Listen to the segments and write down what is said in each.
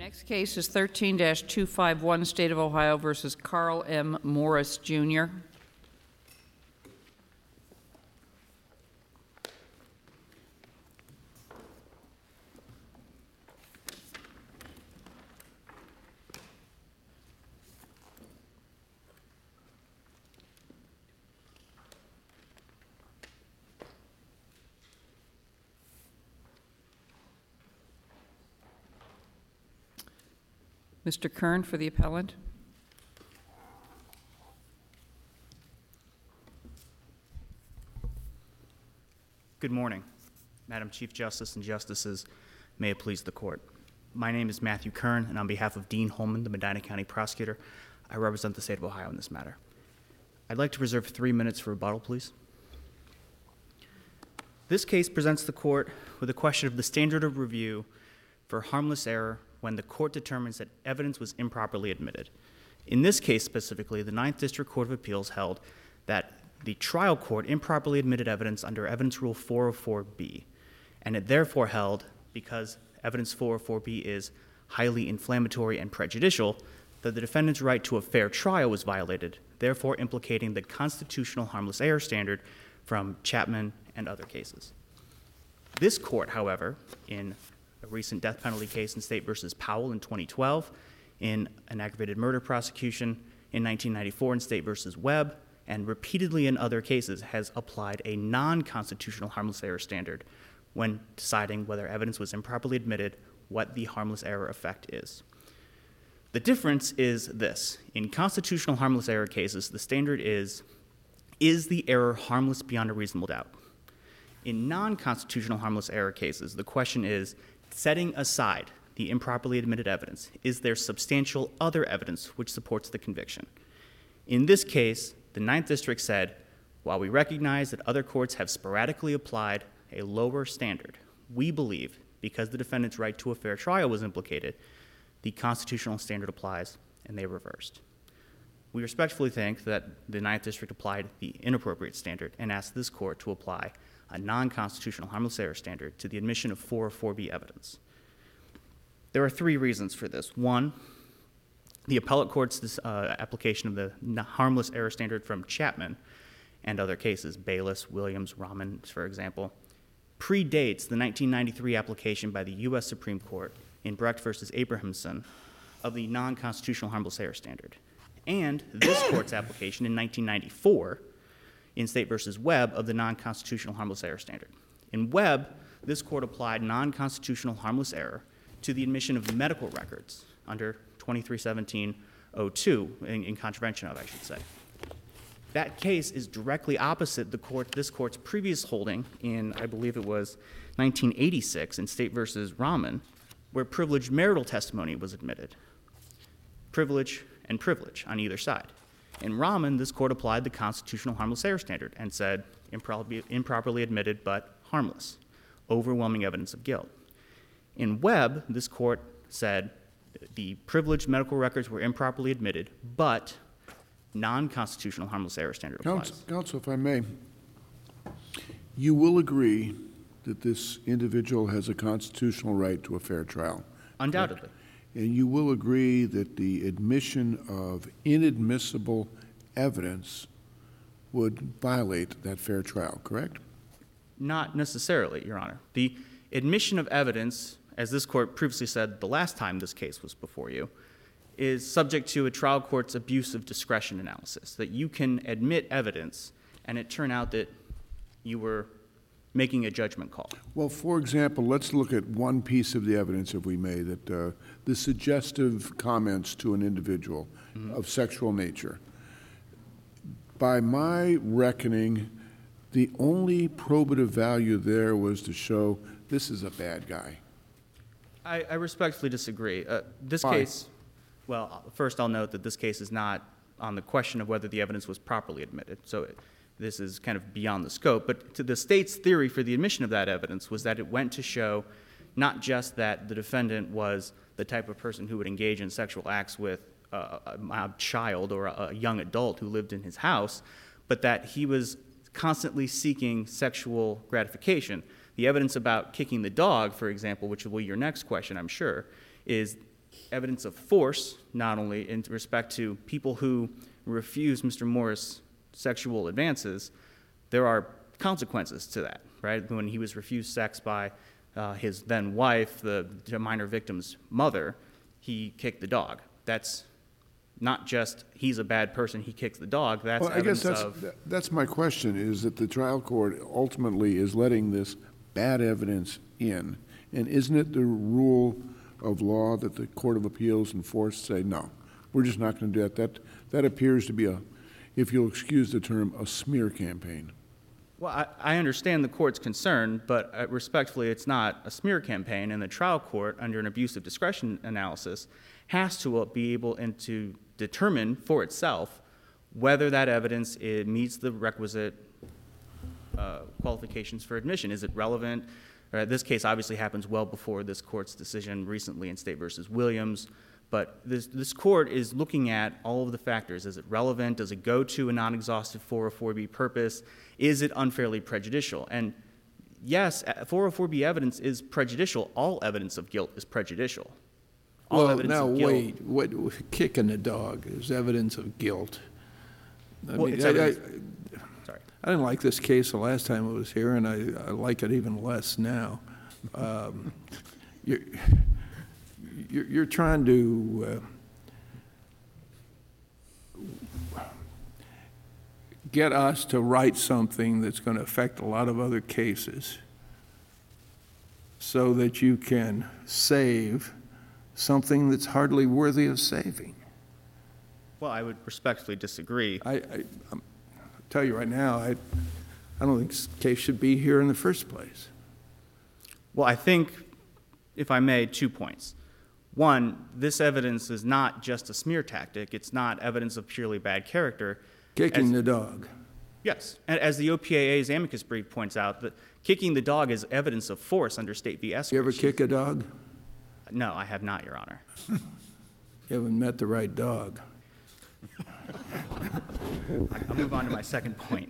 Next case is 13-251, State of Ohio versus Carl M. Morris, Jr. Mr. Kern for the appellant. Good morning, Madam Chief Justice and Justices. May it please the Court. My name is Matthew Kern, and on behalf of Dean Holman, the Medina County Prosecutor, I represent the State of Ohio in this matter. I'd like to reserve 3 minutes for rebuttal, please. This case presents the Court with a question of the standard of review for harmless error when the Court determines that evidence was improperly admitted. In this case specifically, the Ninth District Court of Appeals held that the trial court improperly admitted evidence under Evidence Rule 404B, and it therefore held, because Evidence 404B is highly inflammatory and prejudicial, that the defendant's right to a fair trial was violated, therefore implicating the constitutional harmless error standard from Chapman and other cases. This Court, however, in a recent death penalty case in State v. Powell in 2012, in an aggravated murder prosecution in 1994 in State v. Webb, and repeatedly in other cases has applied a non-constitutional harmless error standard when deciding whether evidence was improperly admitted, what the harmless error effect is. The difference is this. In constitutional harmless error cases, the standard is the error harmless beyond a reasonable doubt? In non-constitutional harmless error cases, the question is, setting aside the improperly admitted evidence, is there substantial other evidence which supports the conviction? In this case, the Ninth District said, while we recognize that other courts have sporadically applied a lower standard, we believe, because the defendant's right to a fair trial was implicated, the constitutional standard applies, and they reversed. We respectfully think that the Ninth District applied the inappropriate standard and asked this Court to apply a non-constitutional harmless error standard to the admission of 404B evidence. There are 3 reasons for this. 1, the appellate court's application of the harmless error standard from Chapman and other cases, Bayless, Williams, Rahman, for example, predates the 1993 application by the U.S. Supreme Court in Brecht v. Abrahamson of the non-constitutional harmless error standard. And this Court's application in 1994 in State v. Webb of the non-constitutional harmless error standard. In Webb, this Court applied non-constitutional harmless error to the admission of medical records under 2317-02, in contravention of, I should say. That case is directly opposite this Court's previous holding in, I believe it was 1986 in State v. Rahman, where privileged marital testimony was admitted. Privilege and privilege on either side. In Rahman, this Court applied the constitutional harmless error standard and said improperly admitted but harmless, overwhelming evidence of guilt. In Webb, this Court said the privileged medical records were improperly admitted, but non-constitutional harmless error standard applies. Counsel, if I may, you will agree that this individual has a constitutional right to a fair trial? Undoubtedly. Correct? And you will agree that the admission of inadmissible evidence would violate that fair trial, correct? Not necessarily, Your Honor. The admission of evidence, as this Court previously said the last time this case was before you, is subject to a trial court's abuse of discretion analysis, that you can admit evidence and it turn out that you were making a judgment call. Well, for example, let's look at one piece of the evidence, if we may, that the suggestive comments to an individual of sexual nature. By my reckoning, the only probative value there was to show this is a bad guy. I respectfully disagree. This Why? case, well, first I'll note that this case is not on the question of whether the evidence was properly admitted. So this is kind of beyond the scope. But to the State's theory for the admission of that evidence was that it went to show not just that the defendant was the type of person who would engage in sexual acts with a child or a young adult who lived in his house, but that he was constantly seeking sexual gratification. The evidence about kicking the dog, for example, which will be your next question, I'm sure, is evidence of force, not only in respect to people who refuse Mr. Morris' sexual advances, there are consequences to that, right? When he was refused sex by his then wife, the minor victim's mother, he kicked the dog. That's not just he's a bad person, he kicks the dog. That's Well, I guess evidence that's my question, is that the trial court ultimately is letting this bad evidence in. And isn't it the rule of law that the Court of Appeals enforce say, no, we're just not going to do that? That appears to be if you'll excuse the term, a smear campaign. Well, I understand the court's concern, but respectfully, it's not a smear campaign, and the trial court, under an abuse of discretion analysis, has to be able to determine for itself whether that evidence meets the requisite qualifications for admission. Is it relevant? This case obviously happens well before this court's decision recently in State v. Williams, but this court is looking at all of the factors. Is it relevant? Does it go to a non-exhaustive 404B purpose? Is it unfairly prejudicial? And yes, 404B evidence is prejudicial. All evidence of guilt is prejudicial. All Well, evidence now of guilt. wait, what, kicking a dog is evidence of guilt. Well, it's evidence- Sorry. I didn't like this case the last time it was here, and I like it even less now. You're trying to get us to write something that's going to affect a lot of other cases so that you can save something that's hardly worthy of saving. Well, I would respectfully disagree. I'll tell you right now, I don't think this case should be here in the first place. Well, I think, if I may, 2 points. One, this evidence is not just a smear tactic. It's not evidence of purely bad character. Kicking the dog. Yes, and as the OPAA's amicus brief points out, that kicking the dog is evidence of force under State v. Eskridge. You ever kick a dog? No, I have not, Your Honor. You haven't met the right dog. I'll move on to my second point.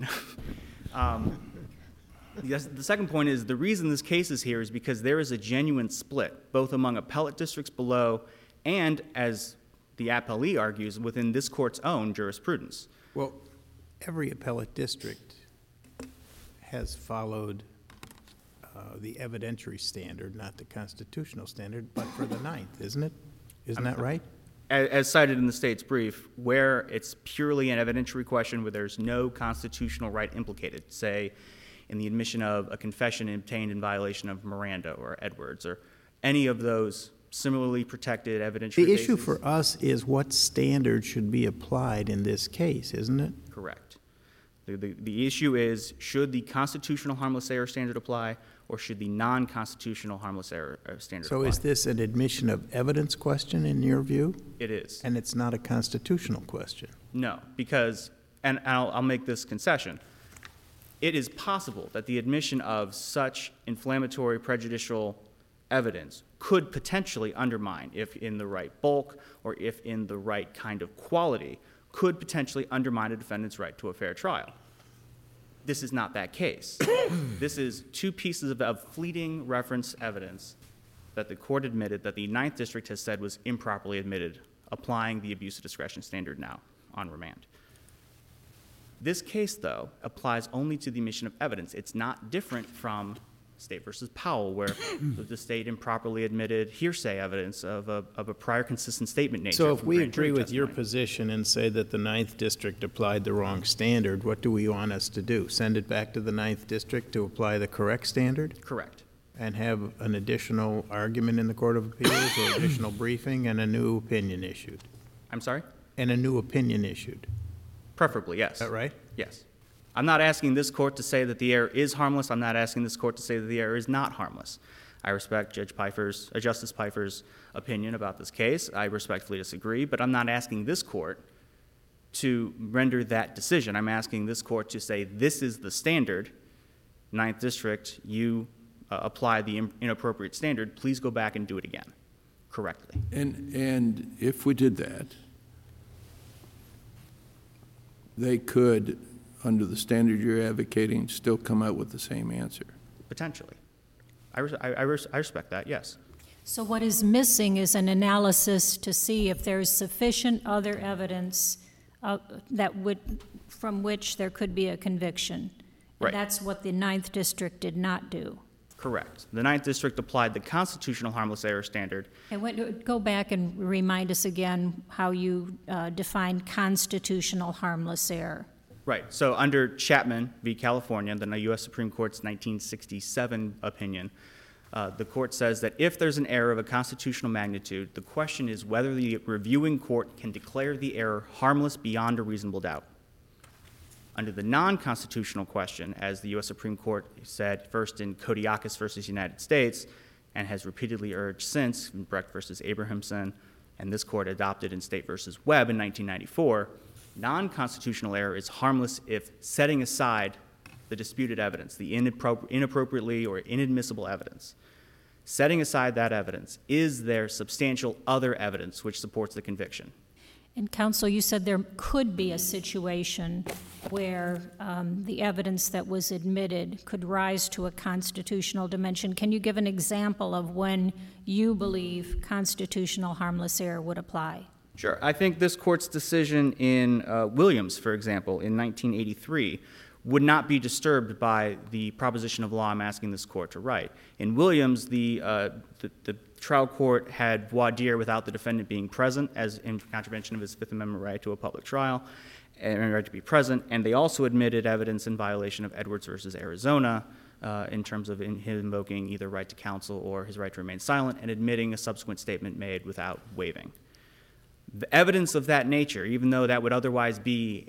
Yes, the second point is the reason this case is here is because there is a genuine split, both among appellate districts below and, as the appellee argues, within this court's own jurisprudence. Well, every appellate district has followed the evidentiary standard, not the constitutional standard, but for the Ninth, isn't it? Isn't that right? As cited in the state's brief, where it's purely an evidentiary question where there's no constitutional right implicated, say in the admission of a confession obtained in violation of Miranda or Edwards or any of those similarly protected evidentiary The bases. issue for us is what standard should be applied in this case, isn't it? Correct. The issue is, should the constitutional harmless error standard apply, or should the non-constitutional harmless error standard So apply? is this an admission of evidence question in your view? It is. And it's not a constitutional question? No, because, and I'll make this concession, it is possible that the admission of such inflammatory, prejudicial evidence could potentially undermine, if in the right bulk or if in the right kind of quality, could potentially undermine a defendant's right to a fair trial. This is not that case. This is 2 pieces of fleeting reference evidence that the court admitted that the Ninth District has said was improperly admitted, applying the abuse of discretion standard now on remand. This case, though, applies only to the admission of evidence. It's not different from State versus Powell, where the state improperly admitted hearsay evidence of a prior consistent statement nature. So if from we grand jury agree with your testimony. position and say that the Ninth District applied the wrong standard, what do we want us to do? Send it back to the Ninth District to apply the correct standard? Correct. And have an additional argument in the Court of Appeals or additional briefing and a new opinion issued? I'm sorry? And a new opinion issued, Preferably, yes. is that right? Yes. I'm not asking this court to say that the error is harmless. I'm not asking this court to say that the error is not harmless. I respect Justice Pfeiffer's opinion about this case. I respectfully disagree, but I'm not asking this court to render that decision. I'm asking this court to say this is the standard. Ninth District, you apply the inappropriate standard. Please go back and do it again correctly. And if we did that, they could, under the standard you're advocating, still come out with the same answer. Potentially. I respect that, yes. So what is missing is an analysis to see if there is sufficient other evidence from which there could be a conviction. Right. And that's what the Ninth District did not do. Correct. The Ninth District applied the constitutional harmless error standard. And go back and remind us again how you define constitutional harmless error. Right. So under Chapman v. California, the U.S. Supreme Court's 1967 opinion, the court says that if there's an error of a constitutional magnitude, the question is whether the reviewing court can declare the error harmless beyond a reasonable doubt. Under the non-constitutional question, as the U.S. Supreme Court said first in Kodiakis versus United States, and has repeatedly urged since in Brecht versus Abrahamson, and this court adopted in State versus Webb in 1994, non-constitutional error is harmless if setting aside the disputed evidence, the inappropriately or inadmissible evidence. Setting aside that evidence, is there substantial other evidence which supports the conviction? And counsel, you said there could be a situation where the evidence that was admitted could rise to a constitutional dimension. Can you give an example of when you believe constitutional harmless error would apply? Sure. I think this court's decision in Williams, for example, in 1983, would not be disturbed by the proposition of law I'm asking this court to write. In Williams, the trial court had voir dire without the defendant being present, as in contravention of his Fifth Amendment right to a public trial, and right to be present, and they also admitted evidence in violation of Edwards versus Arizona in terms of him invoking either right to counsel or his right to remain silent, and admitting a subsequent statement made without waiving. The evidence of that nature, even though that would otherwise be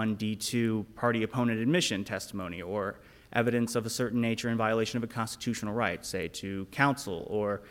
801D2 party opponent admission testimony or evidence of a certain nature in violation of a constitutional right, say to counsel or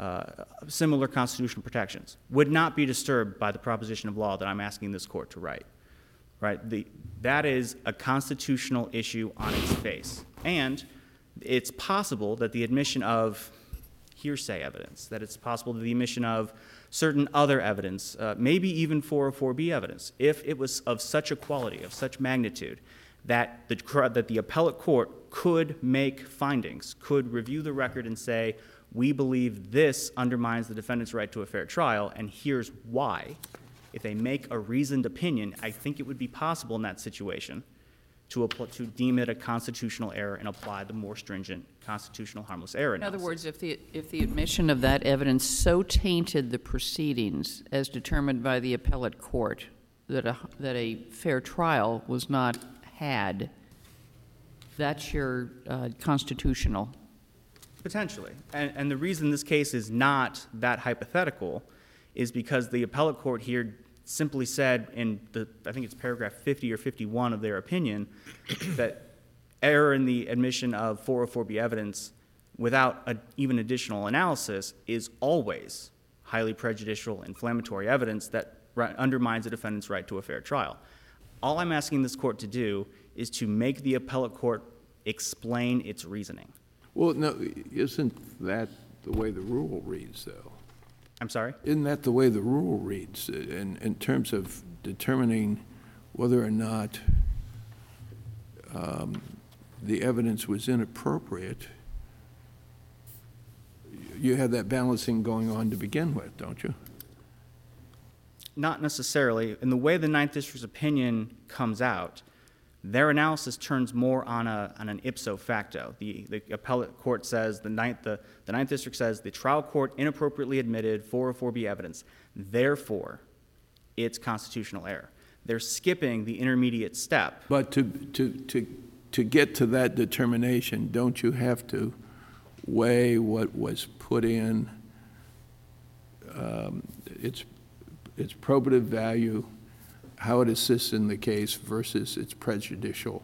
similar constitutional protections, would not be disturbed by the proposition of law that I'm asking this court to write. Right? That is a constitutional issue on its face. And it's possible that the admission of hearsay evidence, that it's possible that the admission of certain other evidence, maybe even 404B evidence, if it was of such a quality, of such magnitude, that the appellate court could make findings, could review the record and say, we believe this undermines the defendant's right to a fair trial, and here's why. If they make a reasoned opinion, I think it would be possible in that situation to deem it a constitutional error and apply the more stringent constitutional harmless error analysis. In other words, if the admission of that evidence so tainted the proceedings as determined by the appellate court that a fair trial was not had, that's your constitutional. Potentially. And the reason this case is not that hypothetical is because the appellate court here simply said in I think it's paragraph 50 or 51 of their opinion, that error in the admission of 404B evidence without even additional analysis is always highly prejudicial, inflammatory evidence that undermines a defendant's right to a fair trial. All I'm asking this court to do is to make the appellate court explain its reasoning. Well, no, isn't that the way the rule reads, though? I'm sorry? Isn't that the way the rule reads in terms of determining whether or not the evidence was inappropriate? You have that balancing going on to begin with, don't you? Not necessarily. In the way the Ninth District's opinion comes out, their analysis turns more on an ipso facto. The appellate court says, the Ninth District says, the trial court inappropriately admitted 404B evidence. Therefore, it's constitutional error. They're skipping the intermediate step. But to get to that determination, don't you have to weigh what was put in, its probative value, how it assists in the case versus its prejudicial?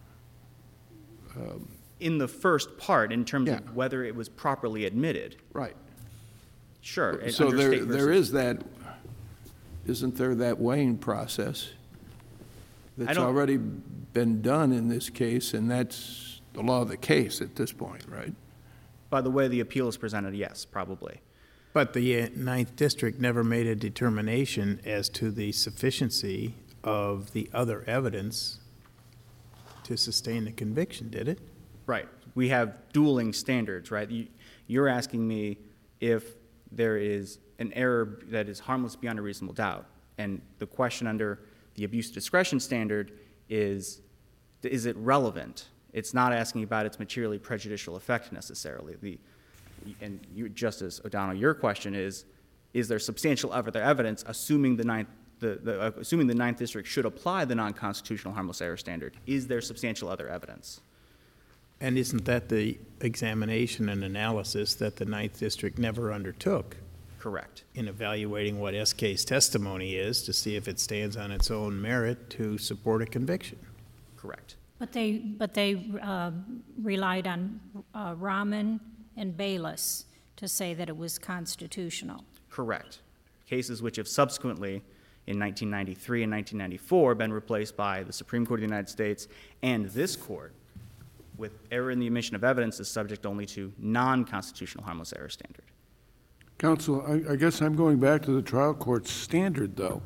In the first part, in terms of whether it was properly admitted. Right. Sure. So there is that, isn't there that weighing process that's already been done in this case, and that's the law of the case at this point, right? By the way the appeal is presented, yes, probably. But the Ninth District never made a determination as to the sufficiency of the other evidence to sustain the conviction, did it? Right. We have dueling standards, right? You're asking me if there is an error that is harmless beyond a reasonable doubt. And the question under the abuse of discretion standard is it relevant? It's not asking about its materially prejudicial effect necessarily. And Justice O'Donnell, your question is there substantial other evidence, assuming the Ninth District should apply the non-constitutional harmless error standard? Is there substantial other evidence? And isn't that the examination and analysis that the Ninth District never undertook Correct. in evaluating what SK's testimony is to see if it stands on its own merit to support a conviction? Correct. But they relied on Rahman and Bayless to say that it was constitutional. Correct. Cases which have subsequently, in 1993 and 1994, been replaced by the Supreme Court of the United States and this court, with error in the admission of evidence is subject only to non-constitutional harmless error standard. Counsel, I guess I'm going back to the trial court's standard, though.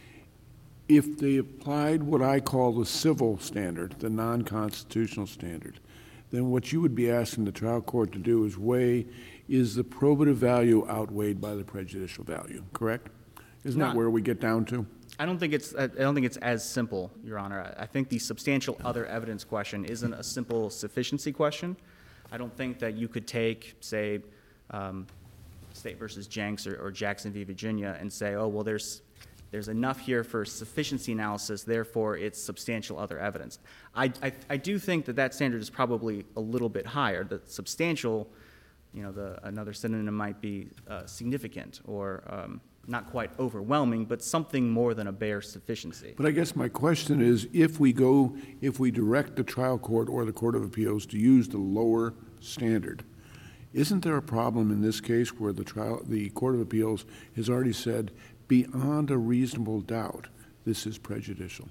If they applied what I call the civil standard, the non-constitutional standard, then what you would be asking the trial court to do is weigh, is the probative value outweighed by the prejudicial value, correct? Isn't that where we get down to? I don't think it's as simple, Your Honor. I think the substantial other evidence question isn't a simple sufficiency question. I don't think that you could take, say, State versus Jenks or Jackson v. Virginia and say, oh, well, there's enough here for sufficiency analysis, therefore it's substantial other evidence. I do think that standard is probably a little bit higher. The substantial, another synonym might be significant or not quite overwhelming, but something more than a bare sufficiency. But I guess my question is, if we direct the trial court or the Court of Appeals to use the lower standard, isn't there a problem in this case where the Court of Appeals has already said, beyond a reasonable doubt, this is prejudicial?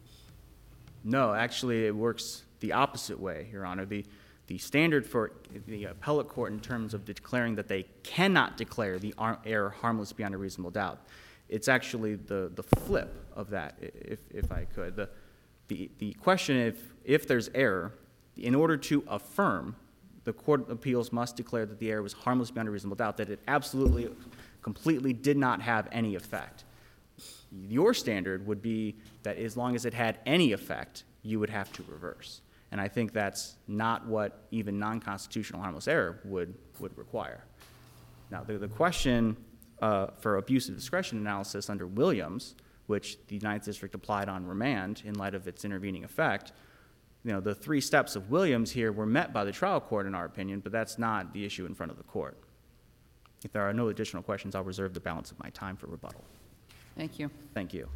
No, actually, it works the opposite way, Your Honor. The standard for the appellate court in terms of declaring that they cannot declare the error harmless beyond a reasonable doubt, it's actually the flip of that, if I could. The question, if there's error, in order to affirm, the Court of Appeals must declare that the error was harmless beyond a reasonable doubt, that it absolutely, completely did not have any effect. Your standard would be that as long as it had any effect, you would have to reverse. And I think that's not what even non-constitutional harmless error would require. Now, the question for abuse of discretion analysis under Williams, which the Ninth District applied on remand in light of its intervening effect, the three steps of Williams here were met by the trial court, in our opinion, but that's not the issue in front of the court. If there are no additional questions, I'll reserve the balance of my time for rebuttal. Thank you. Thank you.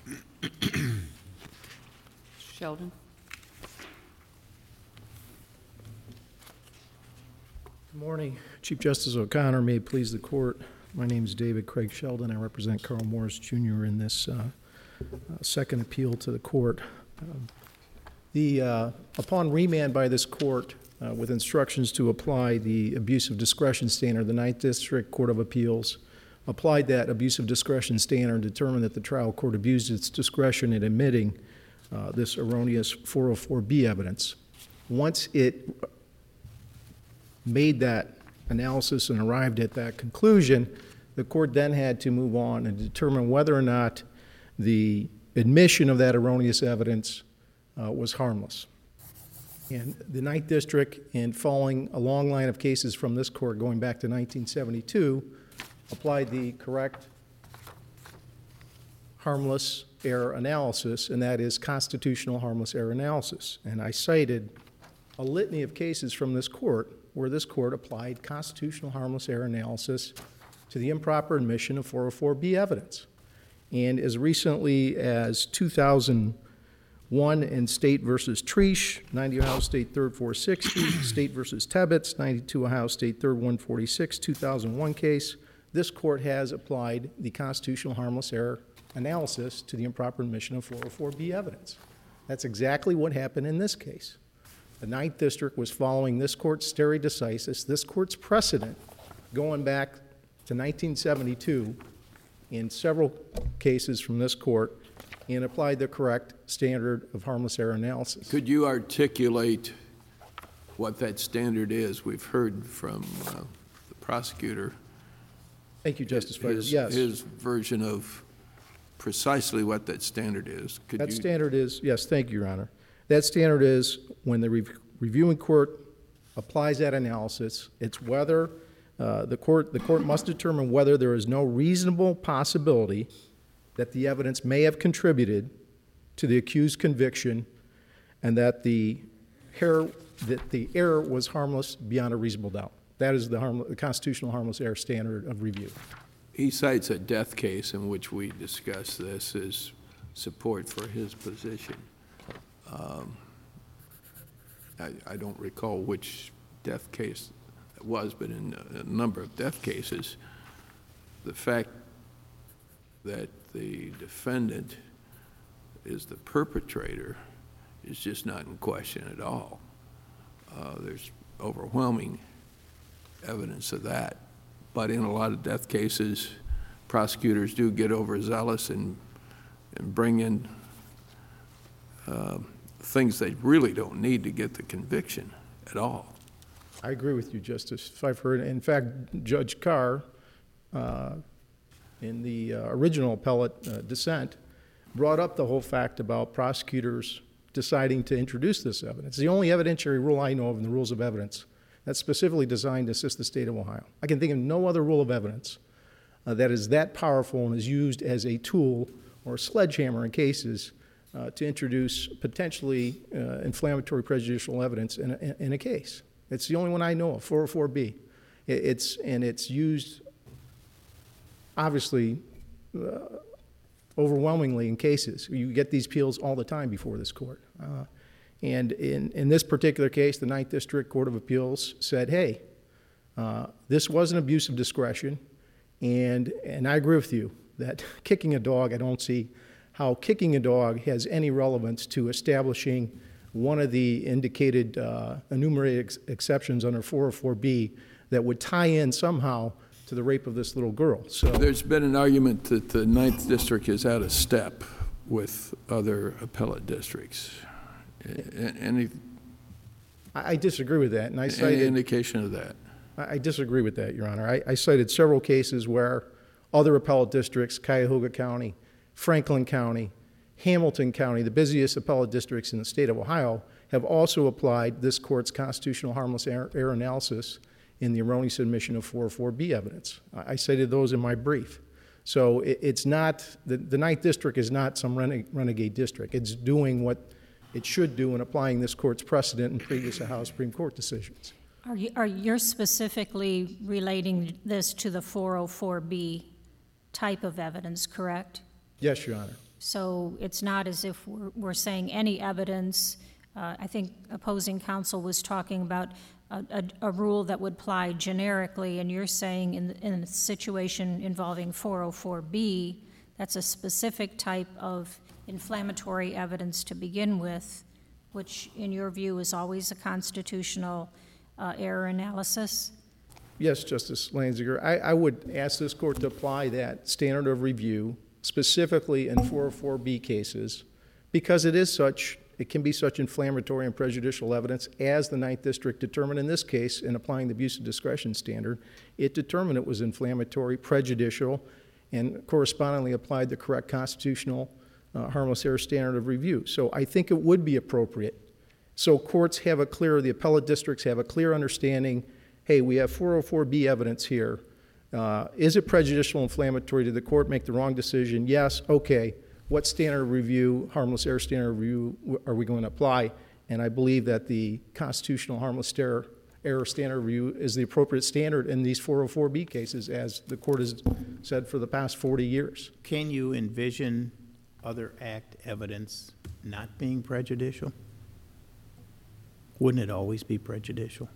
Sheldon? Good morning, Chief Justice O'Connor. May it please the court. My name is David Craig Sheldon. I represent Carl Morris Jr. in this second appeal to the court. Upon remand by this court with instructions to apply the abuse of discretion standard, the Ninth District Court of Appeals applied that abuse of discretion standard and determined that the trial court abused its discretion in admitting this erroneous 404B evidence. Once it made that analysis and arrived at that conclusion, the court then had to move on and determine whether or not the admission of that erroneous evidence was harmless. And the Ninth District, in following a long line of cases from this court going back to 1972, applied the correct harmless error analysis, and that is constitutional harmless error analysis. And I cited a litany of cases from this court where this court applied constitutional harmless error analysis to the improper admission of 404B evidence. And as recently as 2001 in State versus Treesh, 90 Ohio State 3rd 460, State versus Tebbets, 92 Ohio State 3rd 146, 2001 case, this court has applied the constitutional harmless error analysis to the improper admission of 404B evidence. That's exactly what happened in this case. The Ninth District was following this court's stare decisis, this court's precedent, going back to 1972 in several cases from this court, and applied the correct standard of harmless error analysis. Could you articulate what that standard is? We've heard from the prosecutor Thank you, Justice Pfeiffer. his, Yes. his version of precisely what that standard is. Could That you? standard is, yes, thank you, Your Honor. That standard is when the reviewing court applies that analysis, it's whether the court must determine whether there is no reasonable possibility that the evidence may have contributed to the accused conviction and that the error was harmless beyond a reasonable doubt. That is the constitutional harmless error standard of review. He cites a death case in which we discuss this as support for his position. I don't recall which death case it was, but in a number of death cases, the fact that the defendant is the perpetrator is just not in question at all. There's overwhelming evidence of that. But in a lot of death cases, prosecutors do get overzealous and bring in things they really don't need to get the conviction at all. I agree with you, Justice Pfeiffer. In fact, Judge Carr, in the original appellate dissent, brought up the whole fact about prosecutors deciding to introduce this evidence. It's the only evidentiary rule I know of in the rules of evidence that's specifically designed to assist the state of Ohio. I can think of no other rule of evidence that is that powerful and is used as a tool or a sledgehammer in cases to introduce potentially inflammatory prejudicial evidence in a case. It's the only one I know of, 404B. It's used, obviously, overwhelmingly in cases. You get these appeals all the time before this court. And in this particular case, the 9th District Court of Appeals said, hey, this was an abuse of discretion, and I agree with you that kicking a dog, I don't see how kicking a dog has any relevance to establishing one of the indicated enumerated exceptions under 404B that would tie in somehow to the rape of this little girl. So There's been an argument that the 9th District is out of step with other appellate districts. Any I disagree with that, and I cited indication of that? I disagree with that, Your Honor. I cited several cases where other appellate districts, Cuyahoga County, Franklin County, Hamilton County, the busiest appellate districts in the state of Ohio, have also applied this court's constitutional harmless error analysis in the erroneous admission of 404B evidence. I cited those in my brief. So it's not, the 9th District is not some renegade district. It's doing what it should do in applying this court's precedent in previous Ohio Supreme Court decisions. Are you specifically relating this to the 404B type of evidence, correct? Yes, Your Honor. So it's not as if we're saying any evidence. I think opposing counsel was talking about a rule that would apply generically, and you're saying in a situation involving 404B, that's a specific type of inflammatory evidence to begin with, which in your view is always a constitutional error analysis? Yes, Justice Lanziger. I would ask this court to apply that standard of review specifically in 404B cases because it can be such inflammatory and prejudicial evidence as the 9th District determined in this case in applying the abuse of discretion standard. It determined it was inflammatory, prejudicial, and correspondingly applied the correct constitutional harmless error standard of review. So I think it would be appropriate. So courts have the appellate districts have a clear understanding, hey, we have 404B evidence here. Is it prejudicial, inflammatory? Did the court make the wrong decision? Yes, okay. What standard of review, harmless error standard of review, are we going to apply? And I believe that the constitutional harmless error standard of review is the appropriate standard in these 404B cases, as the court has said for the past 40 years. Can you envision other act evidence not being prejudicial? Wouldn't it always be prejudicial?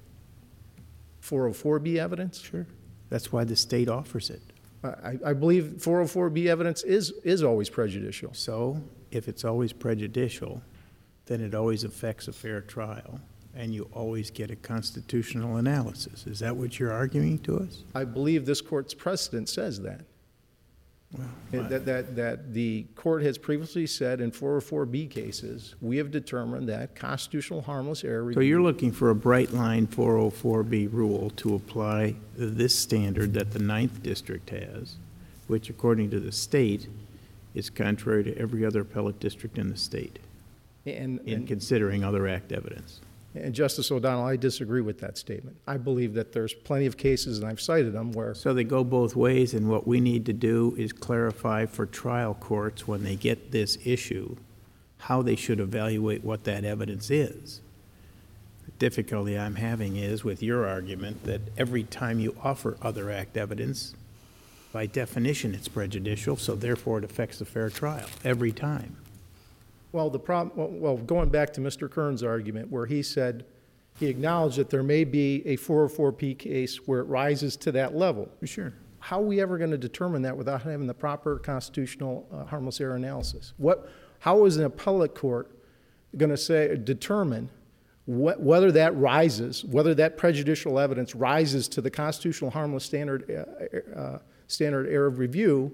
404B evidence? Sure. That's why the state offers it. I believe 404B evidence is always prejudicial. So if it's always prejudicial, then it always affects a fair trial, and you always get a constitutional analysis. Is that what you're arguing to us? I believe this court's precedent says that. Well, That the court has previously said in 404B cases, we have determined that constitutional harmless error review. So you're looking for a bright line 404B rule to apply this standard that the 9th District has, which according to the state is contrary to every other appellate district in the state in considering other act evidence. And Justice O'Donnell, I disagree with that statement. I believe that there's plenty of cases, and I've cited them, where. So they go both ways, and what we need to do is clarify for trial courts when they get this issue how they should evaluate what that evidence is. The difficulty I'm having is with your argument that every time you offer other act evidence, by definition it's prejudicial, so therefore it affects the fair trial every time. Well, the problem, well, going back to Mr. Kern's argument, where he said, he acknowledged that there may be a 404P case where it rises to that level. Sure. How are we ever going to determine that without having the proper constitutional harmless error analysis? How is an appellate court going to determine whether that rises, whether that prejudicial evidence rises to the constitutional harmless standard error of review?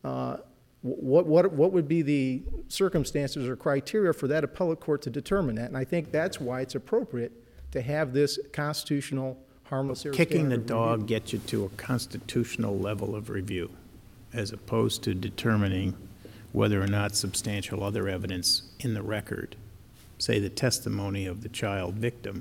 What would be the circumstances or criteria for that appellate court to determine that? And I think that's why it's appropriate to have this constitutional harmless error. Kicking the dog gets you to a constitutional level of review, as opposed to determining whether or not substantial other evidence in the record, say the testimony of the child victim,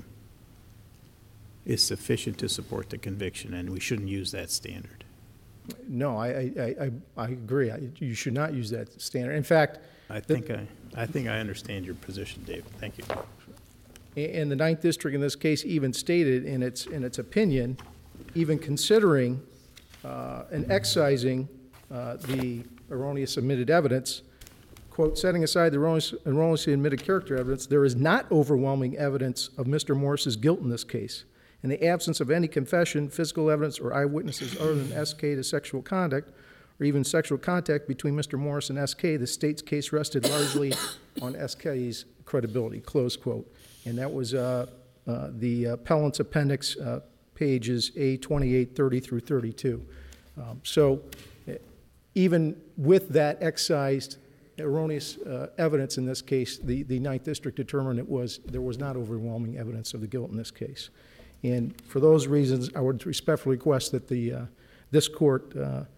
is sufficient to support the conviction, and we shouldn't use that standard. No, I agree. You should not use that standard. In fact, I think I understand your position, David. Thank you. And the 9th District in this case even stated in its opinion, even considering and excising the erroneous admitted evidence, quote, setting aside the erroneously admitted character evidence, there is not overwhelming evidence of Mr. Morris's guilt in this case. In the absence of any confession, physical evidence, or eyewitnesses other than SK to sexual conduct, or even sexual contact between Mr. Morris and SK, the state's case rested largely on SK's credibility, close quote. And that was the appellant's appendix, pages A28, 30 through 32. So even with that excised erroneous evidence in this case, the 9th District determined there was not overwhelming evidence of the guilt in this case. And for those reasons, I would respectfully request that this court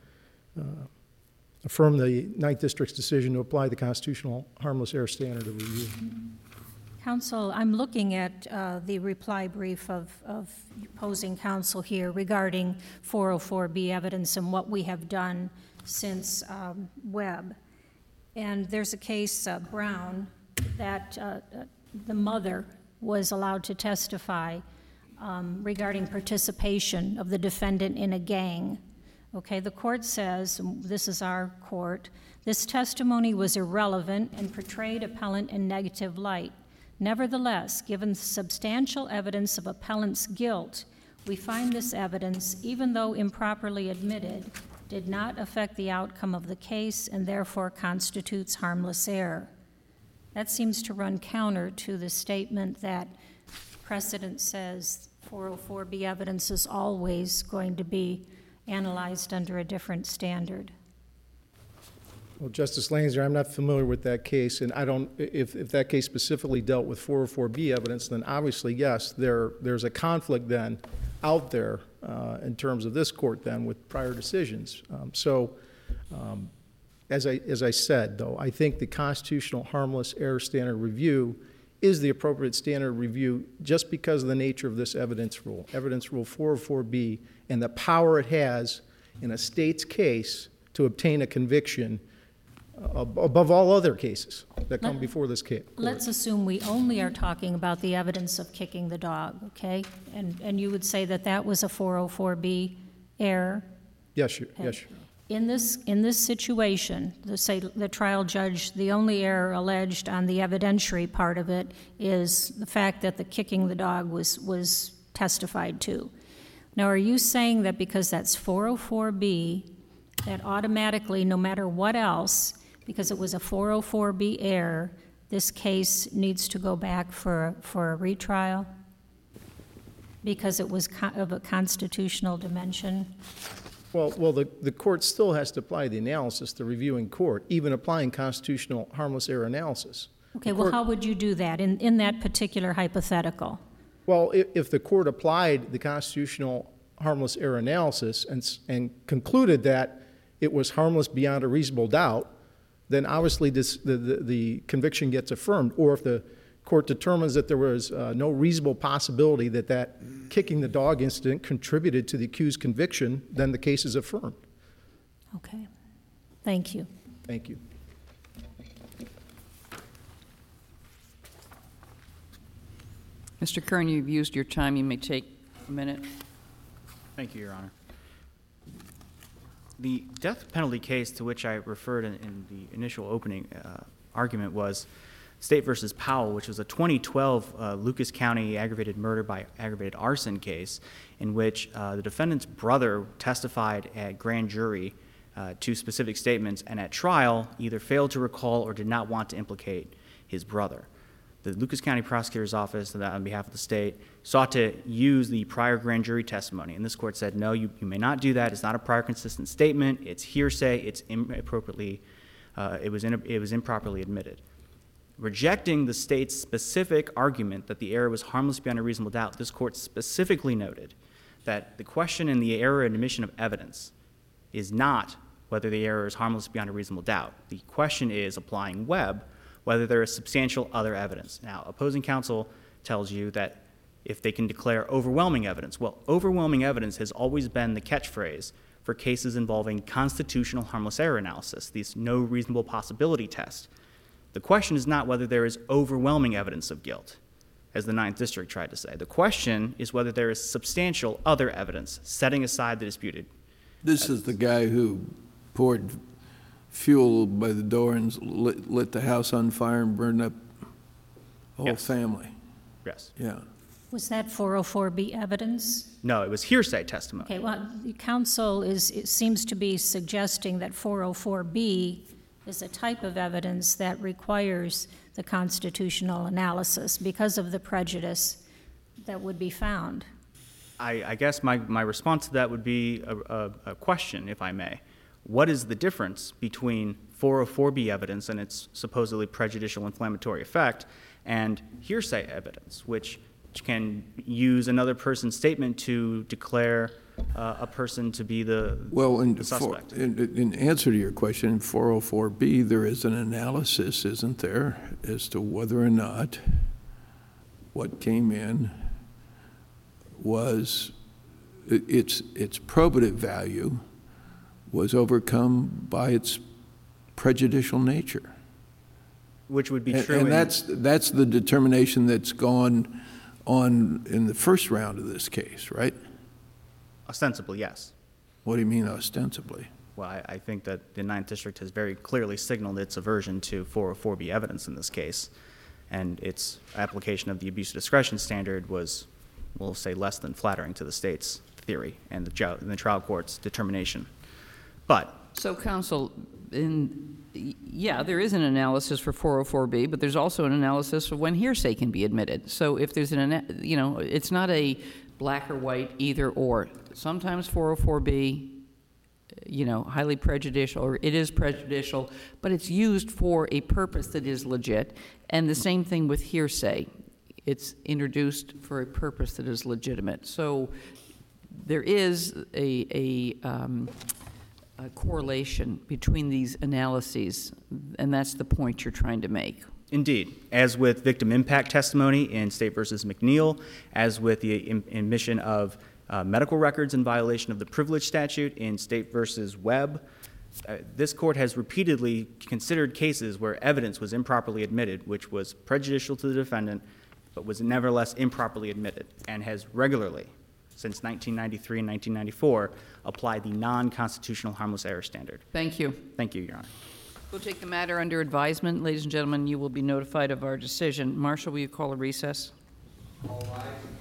affirm the 9th District's decision to apply the constitutional harmless error standard of review. Counsel, I'm looking at the reply brief of opposing counsel here regarding 404B evidence and what we have done since Webb. And there's a case, Brown, that the mother was allowed to testify regarding participation of the defendant in a gang. Okay, the court says, this is our court, this testimony was irrelevant and portrayed appellant in negative light. Nevertheless, given substantial evidence of appellant's guilt, we find this evidence, even though improperly admitted, did not affect the outcome of the case and therefore constitutes harmless error. That seems to run counter to the statement that precedent says 404B evidence is always going to be analyzed under a different standard. Well, Justice Langer, I'm not familiar with that case, and I don't, if that case specifically dealt with 404B evidence, then obviously, yes, there's a conflict then out there in terms of this court then with prior decisions. As I said, though, I think the constitutional harmless error standard review is the appropriate standard review just because of the nature of this evidence rule 404B, and the power it has in a state's case to obtain a conviction above all other cases that come before this court. Let's assume we only are talking about the evidence of kicking the dog, okay? And you would say that that was a 404B error? Yes, yes. In this situation, the trial judge, the only error alleged on the evidentiary part of it is the fact that the kicking the dog was testified to. Now, are you saying that because that's 404B, that automatically, no matter what else, because it was a 404B error, this case needs to go back for a retrial? Because it was of a constitutional dimension? Well, the court still has to apply the analysis, the reviewing court, even applying constitutional harmless error analysis. Okay, well, how would you do that in that particular hypothetical? Well, if the court applied the constitutional harmless error analysis and concluded that it was harmless beyond a reasonable doubt, then obviously the conviction gets affirmed. Or if the court determines that there was no reasonable possibility that kicking the dog incident contributed to the accused conviction, then the case is affirmed. Okay, thank you. Thank you. Mr. Kern, you've used your time. You may take a minute. Thank you, Your Honor. The death penalty case to which I referred in the initial opening argument was State versus Powell, which was a 2012 Lucas County aggravated murder by aggravated arson case in which the defendant's brother testified at grand jury to specific statements and at trial either failed to recall or did not want to implicate his brother. The Lucas County Prosecutor's Office, on behalf of the state, sought to use the prior grand jury testimony, and this court said, no, you may not do that. It's not a prior consistent statement. It's hearsay. It's inappropriately, it was improperly admitted. Rejecting the state's specific argument that the error was harmless beyond a reasonable doubt, this court specifically noted that the question in the error admission of evidence is not whether the error is harmless beyond a reasonable doubt. The question is, applying Webb, whether there is substantial other evidence. Now, opposing counsel tells you that if they can declare overwhelming evidence, well, overwhelming evidence has always been the catchphrase for cases involving constitutional harmless error analysis, these no reasonable possibility test. The question is not whether there is overwhelming evidence of guilt, as the Ninth District tried to say. The question is whether there is substantial other evidence, setting aside the disputed. This is the guy who poured fuel by the door and lit the house on fire and burned up the whole family. Yes. Yeah. Was that 404B evidence? No, it was hearsay testimony. Okay, well, the counsel it seems to be suggesting that 404B is a type of evidence that requires the constitutional analysis because of the prejudice that would be found. I guess my response to that would be a question, if I may. What is the difference between 404B evidence and its supposedly prejudicial inflammatory effect and hearsay evidence, which can use another person's statement to declare a person to be the suspect? In answer to your question, in 404B, there is an analysis, isn't there, as to whether or not what came in was its probative value was overcome by its prejudicial nature. Which would be true. And that's the determination that's gone on in the first round of this case, right? Ostensibly, yes. What do you mean ostensibly? Well, I think that the Ninth District has very clearly signaled its aversion to 404B evidence in this case, and its application of the abuse of discretion standard was, we'll say, less than flattering to the state's theory and the trial court's determination. But so, counsel, yeah, there is an analysis for 404B, but there's also an analysis of when hearsay can be admitted. So if there's it's not a black or white either or. Sometimes 404B, highly prejudicial, or it is prejudicial, but it's used for a purpose that is legit. And the same thing with hearsay. It's introduced for a purpose that is legitimate. So there is a correlation between these analyses, and that's the point you're trying to make. indeed, as with victim impact testimony in State versus McNeil, as with the admission of medical records in violation of the privilege statute in State versus Webb, this court has repeatedly considered cases where evidence was improperly admitted, which was prejudicial to the defendant, but was nevertheless improperly admitted, and has regularly, since 1993 and 1994, applied the non-constitutional harmless error standard. Thank you. Thank you, Your Honor. We'll take the matter under advisement. Ladies and gentlemen, you will be notified of our decision. Marshal, will you call a recess? All rise.